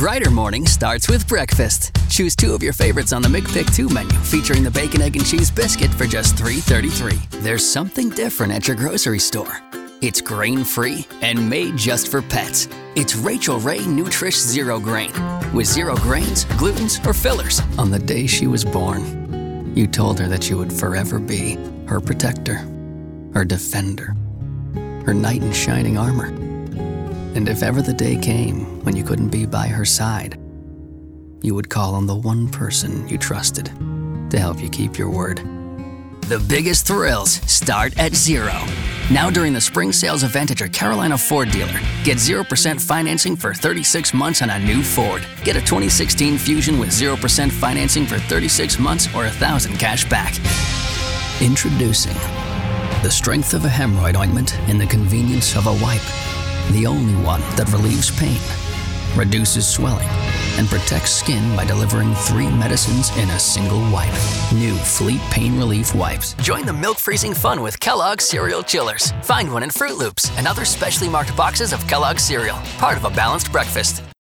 brighter morning starts with breakfast. Choose 2 of your favorites on the McPick 2 menu, featuring the bacon, egg, and cheese biscuit for just $3.33. There's something different at your grocery store. It's grain-free and made just for pets. It's Rachel Ray Nutrish Zero Grain, with 0 grains, glutens, or fillers. On the day she was born, you told her that you would forever be her protector, her defender, her knight in shining armor. And if ever the day came when you couldn't be by her side, you would call on the one person you trusted to help you keep your word. The biggest thrills start at 0. Now during the spring sales event at your Carolina Ford dealer, get 0% financing for 36 months on a new Ford. Get a 2016 Fusion with 0% financing for 36 months or $1,000 cash back. Introducing the strength of a hemorrhoid ointment in the convenience of a wipe. The only one that relieves pain, reduces swelling, and protects skin by delivering 3 medicines in a single wipe. New Fleet Pain Relief Wipes. Join the milk freezing fun with Kellogg's Cereal Chillers. Find one in Fruit Loops and other specially marked boxes of Kellogg's cereal, part of a balanced breakfast.